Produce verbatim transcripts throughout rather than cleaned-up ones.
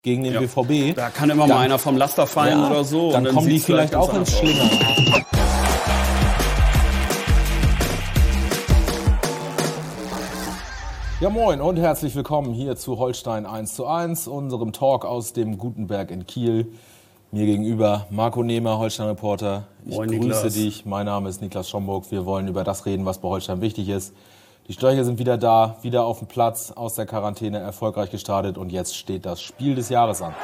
gegen den ja. B V B. Da kann immer dann, mal einer vom Laster fallen ja, oder so. Dann, und dann kommen die vielleicht auch ins Schlingern. Ja, moin und herzlich willkommen hier zu Holstein eins zu eins, unserem Talk aus dem Gutenberg in Kiel. Mir gegenüber Marco Nehmer, Holstein-Reporter. Ich moin, grüße Niklas. dich. Mein Name ist Niklas Schomburg. Wir wollen über das reden, was bei Holstein wichtig ist. Die Störche sind wieder da, wieder auf dem Platz, aus der Quarantäne erfolgreich gestartet und jetzt steht das Spiel des Jahres an.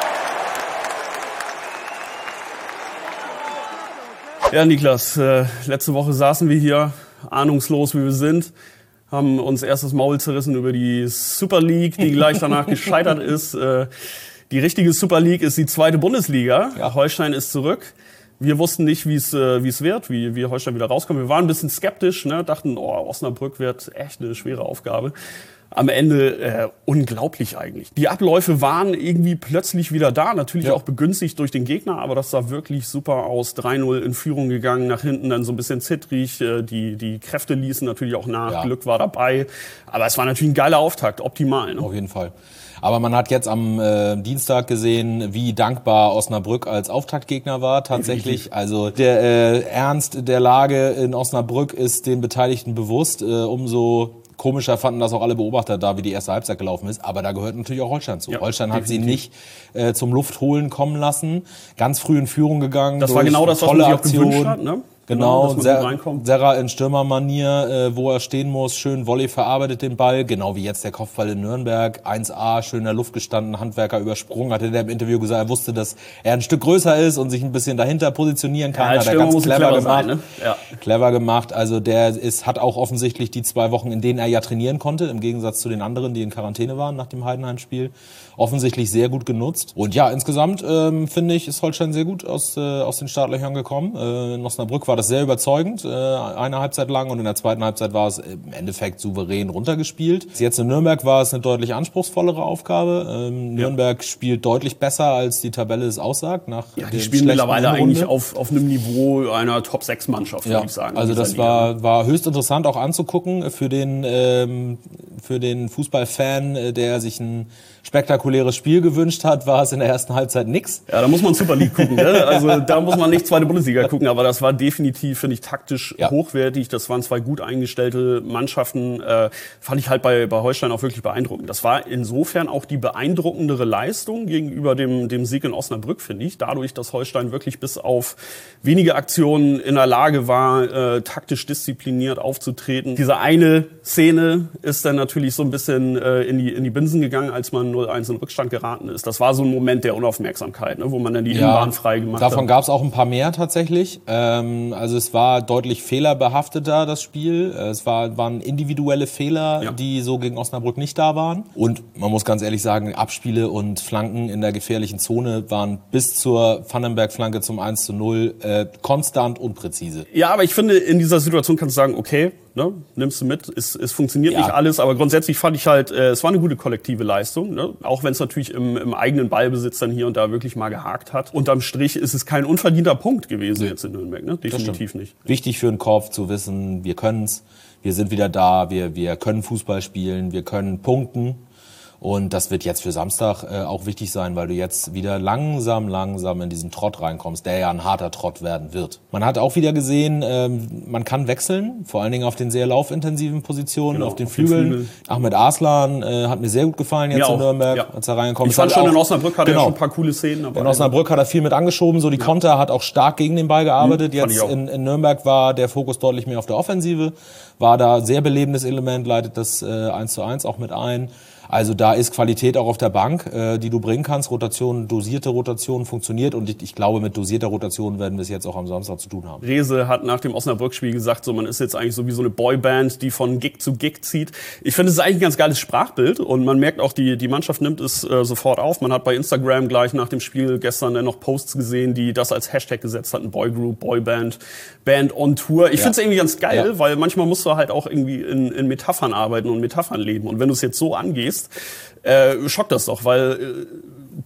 Ja, Niklas, äh, letzte Woche saßen wir hier, ahnungslos wie wir sind, haben uns erst das Maul zerrissen über die Super League, die gleich danach gescheitert ist. Äh, die richtige Super League ist die zweite Bundesliga. Ja. Holstein ist zurück. Wir wussten nicht, wie es äh, wie es wird, wie wie Holstein wieder rauskommt. Wir waren ein bisschen skeptisch, ne? Dachten, oh, Osnabrück wird echt eine schwere Aufgabe. Am Ende äh, unglaublich eigentlich. Die Abläufe waren irgendwie plötzlich wieder da, natürlich ja. auch begünstigt durch den Gegner, aber das sah wirklich super aus. drei null in Führung gegangen, nach hinten dann so ein bisschen zittrig, äh, die die Kräfte ließen natürlich auch nach, ja. Glück war dabei, aber es war natürlich ein geiler Auftakt, optimal. Ne? Auf jeden Fall. Aber man hat jetzt am äh, Dienstag gesehen, wie dankbar Osnabrück als Auftaktgegner war tatsächlich. Definitiv. Also der äh, Ernst der Lage in Osnabrück ist den Beteiligten bewusst. Äh, umso komischer fanden das auch alle Beobachter da, wie die erste Halbzeit gelaufen ist. Aber da gehört natürlich auch Holstein zu. Ja, Holstein hat definitiv. sie nicht äh, zum Luftholen kommen lassen. Ganz früh in Führung gegangen. Das war genau das, was man sich auch gewünscht hat, ne? Genau, genau Serra in Stürmermanier, äh, wo er stehen muss, schön Volley verarbeitet den Ball, genau wie jetzt der Kopfball in Nürnberg, eins A, schön in der Luft gestanden, Handwerker übersprungen, hatte der im Interview gesagt, er wusste, dass er ein Stück größer ist und sich ein bisschen dahinter positionieren kann, ja, hat er ganz clever, clever gemacht, sein, ne? ja. clever gemacht, also der ist, hat auch offensichtlich die zwei Wochen, in denen er ja trainieren konnte, im Gegensatz zu den anderen, die in Quarantäne waren nach dem Heidenheim-Spiel, offensichtlich sehr gut genutzt. Und ja, insgesamt ähm, finde ich, ist Holstein sehr gut aus äh, aus den Startlöchern gekommen. Äh, in Osnabrück war das sehr überzeugend, äh, eine Halbzeit lang, und in der zweiten Halbzeit war es im Endeffekt souverän runtergespielt. Jetzt in Nürnberg war es eine deutlich anspruchsvollere Aufgabe. Ähm, ja. Nürnberg spielt deutlich besser, als die Tabelle es aussagt. Nach ja, die spielen mittlerweile eigentlich auf auf einem Niveau einer Top sechs Mannschaft, würde ja, ich sagen. Also das war war höchst interessant auch anzugucken für den ähm, für den Fußballfan, der sich ein spektakuläres Spiel gewünscht hat, war es in der ersten Halbzeit nix. Ja, da muss man Super League gucken, ne? Also da muss man nicht zweite Bundesliga gucken, aber das war definitiv, finde ich, taktisch ja. hochwertig. Das waren zwei gut eingestellte Mannschaften. Äh, fand ich halt bei bei Holstein auch wirklich beeindruckend. Das war insofern auch die beeindruckendere Leistung gegenüber dem dem Sieg in Osnabrück, finde ich. Dadurch, dass Holstein wirklich bis auf wenige Aktionen in der Lage war, äh, taktisch diszipliniert aufzutreten. Diese eine Szene ist dann natürlich so ein bisschen äh, in die in die Binsen gegangen, als man null eins in Rückstand geraten ist. Das war so ein Moment der Unaufmerksamkeit, ne, wo man dann die ja, Innenbahn frei gemacht davon hat. Davon gab es auch ein paar mehr tatsächlich. Ähm, also es war deutlich fehlerbehafteter, das Spiel. Es war, waren individuelle Fehler, ja. die so gegen Osnabrück nicht da waren. Und man muss ganz ehrlich sagen, Abspiele und Flanken in der gefährlichen Zone waren bis zur Vandenberg-Flanke zum eins zu null äh, konstant und präzise. Ja, aber ich finde, in dieser Situation kannst du sagen, okay, ne, nimmst du mit, es, es funktioniert ja. nicht alles, aber grundsätzlich fand ich halt, äh, es war eine gute kollektive Leistung, ne? Auch wenn es natürlich im, im eigenen Ballbesitz dann hier und da wirklich mal gehakt hat. Unterm Strich ist es kein unverdienter Punkt gewesen nee. jetzt in Nürnberg, ne? Definitiv nicht. Wichtig für den Kopf zu wissen, wir können's, wir sind wieder da, wir, wir können Fußball spielen, wir können punkten. Und das wird jetzt für Samstag äh, auch wichtig sein, weil du jetzt wieder langsam, langsam in diesen Trott reinkommst, der ja ein harter Trott werden wird. Man hat auch wieder gesehen, ähm, man kann wechseln, vor allen Dingen auf den sehr laufintensiven Positionen, genau, auf den auf Flügeln. Den Flügel. Ahmed Arslan äh, hat mir sehr gut gefallen jetzt ja, in Nürnberg, ja. als er reingekommen ist. Ich fand schon, auch, in Osnabrück hat genau, er schon ein paar coole Szenen. Aber in Osnabrück hat er viel mit angeschoben, so die ja. Konter, hat auch stark gegen den Ball gearbeitet. Mhm, jetzt in, in Nürnberg war der Fokus deutlich mehr auf der Offensive, war da sehr belebendes Element, leitet das äh, eins zu eins auch mit ein. Also da ist Qualität auch auf der Bank, äh, die du bringen kannst. Rotation, dosierte Rotation funktioniert, und ich, ich glaube, mit dosierter Rotation werden wir es jetzt auch am Samstag zu tun haben. Rehse hat nach dem Osnabrück-Spiel gesagt, so man ist jetzt eigentlich so wie so eine Boyband, die von Gig zu Gig zieht. Ich finde, es ist eigentlich ein ganz geiles Sprachbild, und man merkt auch, die die Mannschaft nimmt es äh, sofort auf. Man hat bei Instagram gleich nach dem Spiel gestern dann noch Posts gesehen, die das als Hashtag gesetzt hatten: Boygroup, Boyband, Band on Tour. Ich ja. finde es irgendwie ganz geil, ja. weil manchmal musst du halt auch irgendwie in, in Metaphern arbeiten und Metaphern leben. Und wenn du es jetzt so angehst, Äh, schockt das doch, weil äh,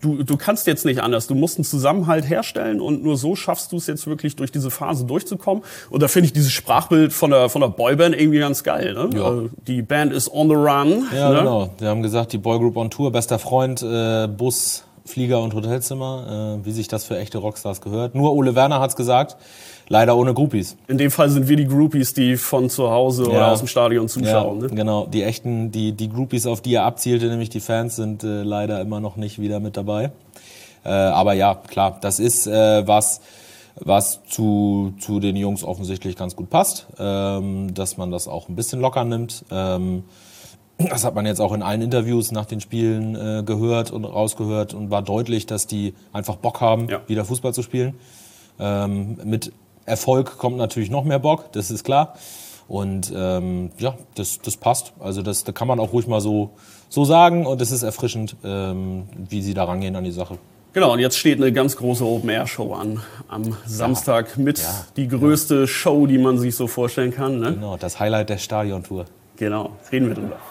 du, du kannst jetzt nicht anders. Du musst einen Zusammenhalt herstellen und nur so schaffst du es jetzt wirklich durch diese Phase durchzukommen. Und da finde ich dieses Sprachbild von der, von der Boyband irgendwie ganz geil. Ne? Ja. Also die Band ist on the run. Ja, ne? genau. Wir haben gesagt, die Boygroup on Tour, bester Freund, äh, Bus, Flieger und Hotelzimmer, äh, wie sich das für echte Rockstars gehört. Nur Ole Werner hat's gesagt, leider ohne Groupies. In dem Fall sind wir die Groupies, die von zu Hause Ja. oder aus dem Stadion zuschauen. Ja, ne? genau. Die echten, die, die Groupies, auf die er abzielte, nämlich die Fans, sind äh, leider immer noch nicht wieder mit dabei. Äh, aber ja, klar, das ist äh, was, was zu, zu den Jungs offensichtlich ganz gut passt, ähm, dass man das auch ein bisschen locker nimmt. Ähm, Das hat man jetzt auch in allen Interviews nach den Spielen äh, gehört und rausgehört und war deutlich, dass die einfach Bock haben, Ja. wieder Fußball zu spielen. Ähm, mit Erfolg kommt natürlich noch mehr Bock, das ist klar. Und ähm, ja, das, das passt. Also das, da kann man auch ruhig mal so, so sagen und es ist erfrischend, ähm, wie sie da rangehen an die Sache. Genau, und jetzt steht eine ganz große Open-Air-Show an. Am Samstag mit Ja. die größte Show, die man sich so vorstellen kann. Ne? Genau, das Highlight der Stadiontour. Genau, reden wir drüber.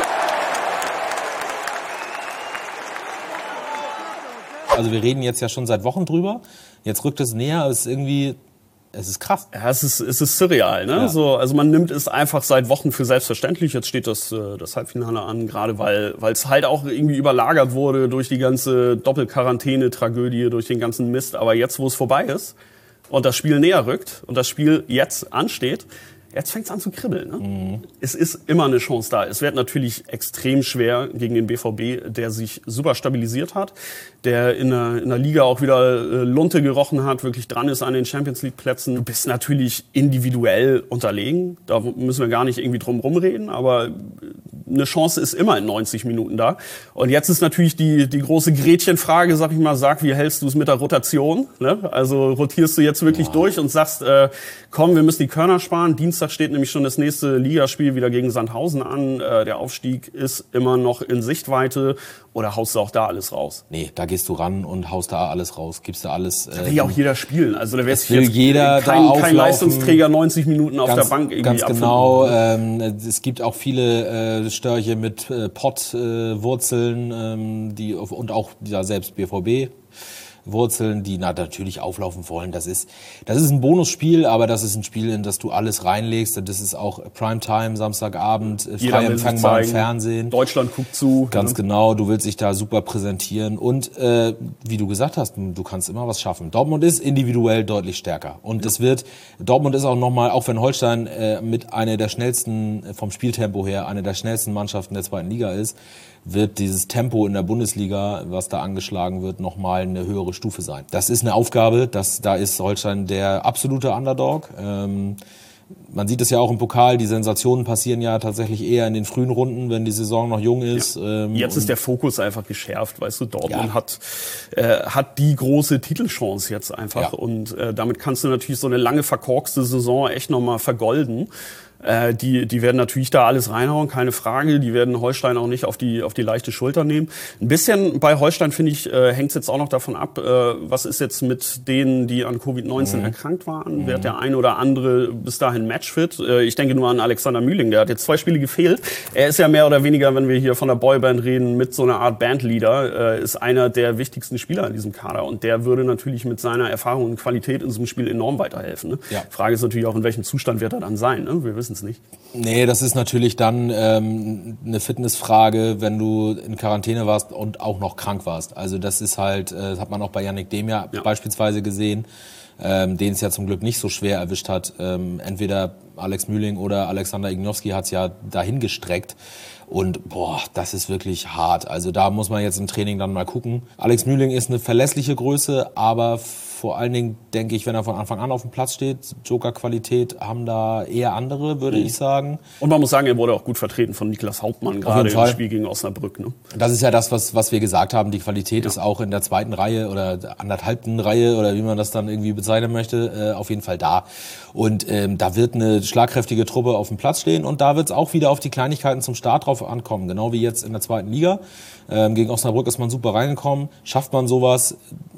Also wir reden jetzt ja schon seit Wochen drüber. Jetzt rückt es näher, aber es ist irgendwie, es ist krass. Ja, es ist, es ist surreal, ne? Ja. So, also man nimmt es einfach seit Wochen für selbstverständlich. Jetzt steht das, äh, das Halbfinale an, gerade weil weil es halt auch irgendwie überlagert wurde durch die ganze Doppelquarantäne-Tragödie, durch den ganzen Mist. Aber jetzt, wo es vorbei ist und das Spiel näher rückt und das Spiel jetzt ansteht, jetzt fängt es an zu kribbeln. Ne? Mhm. Es ist immer eine Chance da. Es wird natürlich extrem schwer gegen den B V B, der sich super stabilisiert hat, der in der, in der Liga auch wieder äh, Lunte gerochen hat, wirklich dran ist an den Champions League Plätzen. Du bist natürlich individuell unterlegen. Da müssen wir gar nicht irgendwie drum rumreden, aber eine Chance ist immer in neunzig Minuten da. Und jetzt ist natürlich die, die große Gretchenfrage, sag ich mal, sag, wie hältst du es mit der Rotation? Ne? Also rotierst du jetzt wirklich Boah. durch und sagst, äh, komm, wir müssen die Körner sparen. Dienstag steht nämlich schon das nächste Ligaspiel wieder gegen Sandhausen an. Äh, der Aufstieg ist immer noch in Sichtweite. Oder haust du auch da alles raus? Nee, da gehst du ran und haust da alles raus, gibst da alles. Da will ja auch jeder spielen. Also da wird sich will jetzt jeder kein, da kein auflaufen. Leistungsträger neunzig Minuten auf ganz, der Bank irgendwie Ganz abfinden. genau. Ähm, es gibt auch viele äh, Störche mit äh, Pottwurzeln, äh, ähm, die und auch ja, selbst B V B. Wurzeln, die na, natürlich auflaufen wollen. Das ist, das ist ein Bonusspiel, aber das ist ein Spiel, in das du alles reinlegst. Und das ist auch Primetime, Samstagabend, Jeder frei will sich empfangbar im zeigen. Fernsehen. Deutschland guckt zu. Ganz ne? genau, du willst dich da super präsentieren und äh, wie du gesagt hast, du kannst immer was schaffen. Dortmund ist individuell deutlich stärker und es wird, Dortmund ist auch nochmal, auch wenn Holstein äh, mit einer der schnellsten, vom Spieltempo her, eine der schnellsten Mannschaften der zweiten Liga ist, wird dieses Tempo in der Bundesliga, was da angeschlagen wird, nochmal eine höhere Stufe sein. Das ist eine Aufgabe, das, da ist Holstein der absolute Underdog. Ähm, Man sieht es ja auch im Pokal, die Sensationen passieren ja tatsächlich eher in den frühen Runden, wenn die Saison noch jung ist. Ja. Ähm, jetzt ist der Fokus einfach geschärft, weißt du, Dortmund Ja. hat äh, hat die große Titelchance jetzt einfach Ja. und äh, damit kannst du natürlich so eine lange verkorkste Saison echt nochmal vergolden. Äh, die, die werden natürlich da alles reinhauen, keine Frage. Die werden Holstein auch nicht auf die, auf die leichte Schulter nehmen. Ein bisschen bei Holstein, finde ich, äh, hängt es jetzt auch noch davon ab, äh, was ist jetzt mit denen, die an Covid neunzehn mhm. erkrankt waren. Mhm. Wird der ein oder andere bis dahin matchfit? Äh, ich denke nur an Alexander Mühling, der hat jetzt zwei Spiele gefehlt. Er ist ja mehr oder weniger, wenn wir hier von der Boyband reden, mit so einer Art Bandleader, äh, ist einer der wichtigsten Spieler in diesem Kader. Und der würde natürlich mit seiner Erfahrung und Qualität in diesem Spiel enorm weiterhelfen. Ne? Ja. Frage ist natürlich auch, in welchem Zustand wird er dann sein? Ne? Wir wissen es nicht. Nee, das ist natürlich dann ähm, eine Fitnessfrage, wenn du in Quarantäne warst und auch noch krank warst. Also das ist halt, äh, das hat man auch bei Yannick Demja ja. beispielsweise gesehen, ähm, den es ja zum Glück nicht so schwer erwischt hat. Ähm, entweder Alex Mühling oder Alexander Ignowski hat es ja dahin gestreckt. Und boah, das ist wirklich hart. Also da muss man jetzt im Training dann mal gucken. Alex Mühling ist eine verlässliche Größe, aber vor allen Dingen denke ich, wenn er von Anfang an auf dem Platz steht, Joker-Qualität haben da eher andere, würde mhm. ich sagen. Und man muss sagen, er wurde auch gut vertreten von Niklas Hauptmann, gerade im Spiel gegen Osnabrück. Ne? Das ist ja das, was, was wir gesagt haben. Die Qualität ja. ist auch in der zweiten Reihe oder der anderthalbten Reihe oder wie man das dann irgendwie bezeichnen möchte, äh, auf jeden Fall da. Und ähm, da wird eine schlagkräftige Truppe auf dem Platz stehen und da wird es auch wieder auf die Kleinigkeiten zum Start drauf ankommen. Genau wie jetzt in der zweiten Liga. Ähm, gegen Osnabrück ist man super reingekommen. Schafft man sowas,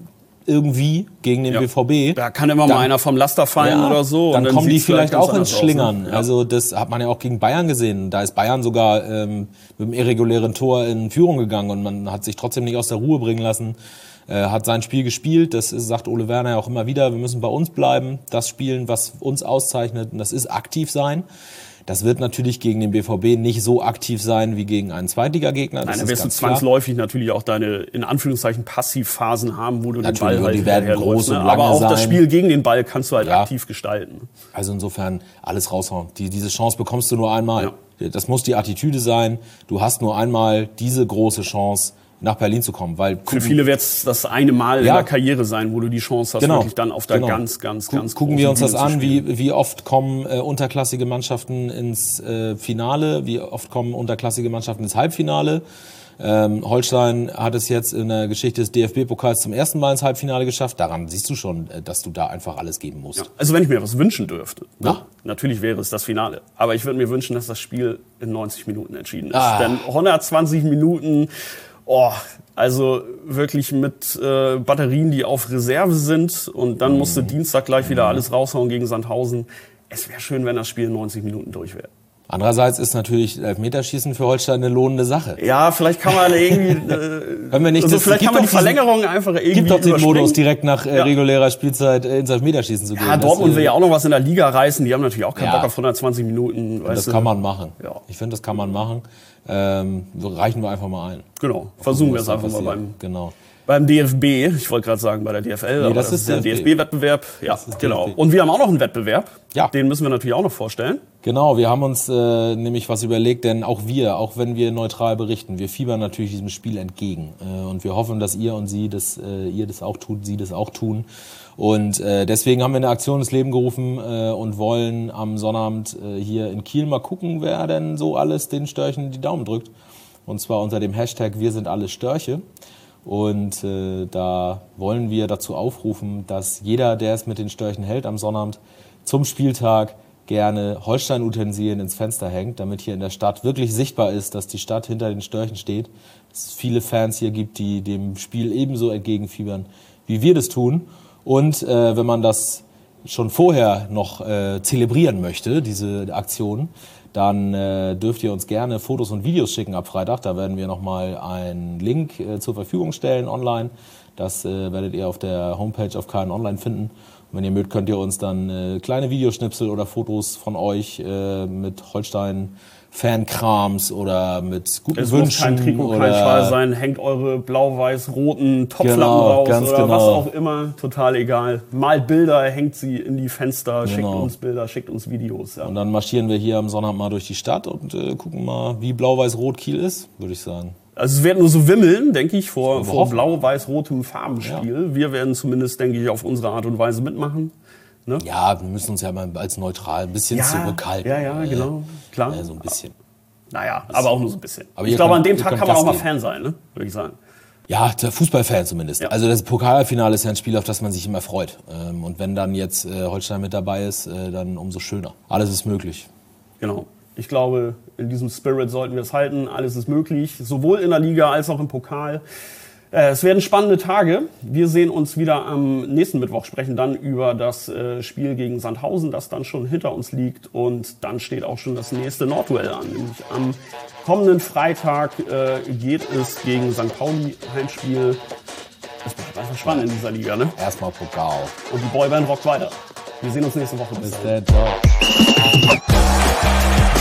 irgendwie gegen den Ja. B V B. Da kann immer dann, mal einer vom Laster fallen ja, oder so. Dann, und dann kommen die sieht's vielleicht auch ins anders Schlingern. aus, ne? Ja. Also das hat man ja auch gegen Bayern gesehen. Da ist Bayern sogar ähm, mit einem irregulären Tor in Führung gegangen und man hat sich trotzdem nicht aus der Ruhe bringen lassen. Äh, hat sein Spiel gespielt. Das ist, sagt Ole Werner ja auch immer wieder. Wir müssen bei uns bleiben, das spielen, was uns auszeichnet. Und das ist aktiv sein. Das wird natürlich gegen den B V B nicht so aktiv sein wie gegen einen Zweitligagegner. Nein, dann wirst du zwangsläufig klar. natürlich auch deine, in Anführungszeichen, Passivphasen haben, wo du natürlich, den Ball halt die werden groß ne? und lange Aber auch sein. das Spiel gegen den Ball kannst du halt ja. aktiv gestalten. Also insofern alles raushauen. Die, diese Chance bekommst du nur einmal. Ja. Das muss die Attitüde sein. Du hast nur einmal diese große Chance, nach Berlin zu kommen. Weil Für viele wird es das eine Mal ja. in der Karriere sein, wo du die Chance hast, genau. wirklich dann auf der genau. ganz, ganz, ganz Gucken wir uns das Bühne an, wie, wie oft kommen äh, unterklassige Mannschaften ins äh, Finale, wie oft kommen unterklassige Mannschaften ins Halbfinale. Ähm, Holstein hat es jetzt in der Geschichte des D F B-Pokals zum ersten Mal ins Halbfinale geschafft. Daran siehst du schon, dass du da einfach alles geben musst. Ja. Also wenn ich mir was wünschen dürfte, ja. ne? Natürlich wäre es das Finale. Aber ich würde mir wünschen, dass das Spiel in neunzig Minuten entschieden ist. Ah. Denn hundertzwanzig Minuten, oh, also wirklich mit äh, Batterien, die auf Reserve sind. Und dann musst du Dienstag gleich wieder alles raushauen gegen Sandhausen. Es wäre schön, wenn das Spiel in neunzig Minuten durch wäre. Andererseits ist natürlich Elfmeterschießen für Holstein eine lohnende Sache. Ja, vielleicht kann man irgendwie, äh, Wenn wir nicht, also das, vielleicht kann man die diesen, Verlängerung einfach irgendwie gibt doch den überspringen. Modus, direkt nach äh, Ja. regulärer Spielzeit äh, ins Elfmeterschießen zu gehen. Ja, Dortmund das, äh, will ja auch noch was in der Liga reißen. Die haben natürlich auch keinen Ja. Bock auf hundertzwanzig Minuten. Das weißt du. kann man machen. Ja. Ich finde, das kann man machen. Ähm, reichen wir einfach mal ein. Genau, versuchen wir es Was einfach mal passiert. beim, Genau. beim D F B. Ich wollte gerade sagen bei der D F L, Nee, aber das das, ist ist der D D F F B. B-Wettbewerb. Ja, Das ist genau. D F B. Und wir haben auch noch einen Wettbewerb. Ja. Den müssen wir natürlich auch noch vorstellen. Genau, wir haben uns äh, nämlich was überlegt, denn auch wir, auch wenn wir neutral berichten, wir fiebern natürlich diesem Spiel entgegen. Äh, und wir hoffen, dass ihr und sie das, äh, ihr das auch tut, sie das auch tun. Und äh, deswegen haben wir eine Aktion ins Leben gerufen äh, und wollen am Sonnabend äh, hier in Kiel mal gucken, wer denn so alles den Störchen die Daumen drückt. Und zwar unter dem Hashtag Wir sind alle Störche. Und äh, da wollen wir dazu aufrufen, dass jeder, der es mit den Störchen hält am Sonnabend, zum Spieltag gerne Holstein-Utensilien ins Fenster hängt, damit hier in der Stadt wirklich sichtbar ist, dass die Stadt hinter den Störchen steht. Dass es viele Fans hier gibt, die dem Spiel ebenso entgegenfiebern, wie wir das tun. Und äh, wenn man das schon vorher noch äh, zelebrieren möchte, diese Aktion, dann äh, dürft ihr uns gerne Fotos und Videos schicken ab Freitag. Da werden wir nochmal einen Link äh, zur Verfügung stellen online. Das äh, werdet ihr auf der Homepage auf K N Online finden. Und wenn ihr mögt, könnt ihr uns dann äh, kleine Videoschnipsel oder Fotos von euch äh, mit Holstein-Fankrams oder mit guten Es muss Wünschen kein Trikot, kein oder Schal sein. Hängt eure blau-weiß-roten Topflappen Genau, raus ganz oder genau. was auch immer. Total egal. Malt Bilder, hängt sie in die Fenster, schickt Genau. uns Bilder, schickt uns Videos. Ja. Und dann marschieren wir hier am Sonnabend mal durch die Stadt und äh, gucken mal, wie blau-weiß-rot Kiel ist, würde ich sagen. Also es wird nur so wimmeln, denke ich, vor, wir vor hoffen. blau-weiß-rotem Farbenspiel. Wir werden zumindest, denke ich, auf unsere Art und Weise mitmachen. Ne? Ja, wir müssen uns ja mal als neutral ein bisschen zurückhalten. Ja, ja, äh, genau, klar. Äh, so ein bisschen. Naja, aber auch nur so ein bisschen. Aber ich ihr glaube, könnt- an dem ihr Tag könnt kann man auch Gas mal geben. Fan sein, ne? Würde ich sagen. Ja, der Fußballfan zumindest. Ja. Also das Pokalfinale ist ja ein Spiel, auf das man sich immer freut. Ähm, Und wenn dann jetzt äh, Holstein mit dabei ist, äh, dann umso schöner. Alles ist möglich. Genau. Ich glaube, in diesem Spirit sollten wir es halten. Alles ist möglich, sowohl in der Liga als auch im Pokal. Äh, Es werden spannende Tage. Wir sehen uns wieder am nächsten Mittwoch, sprechen dann über das äh, Spiel gegen Sandhausen, das dann schon hinter uns liegt. Und dann steht auch schon das nächste Nordduell an. Nämlich am kommenden Freitag äh, geht es gegen Sankt Pauli, Heimspiel. Das bleibt einfach spannend in dieser Liga, ne? Erstmal Pokal. Und die Boyband rockt weiter. Wir sehen uns nächste Woche. Bis Bis dann. dann. Ciao.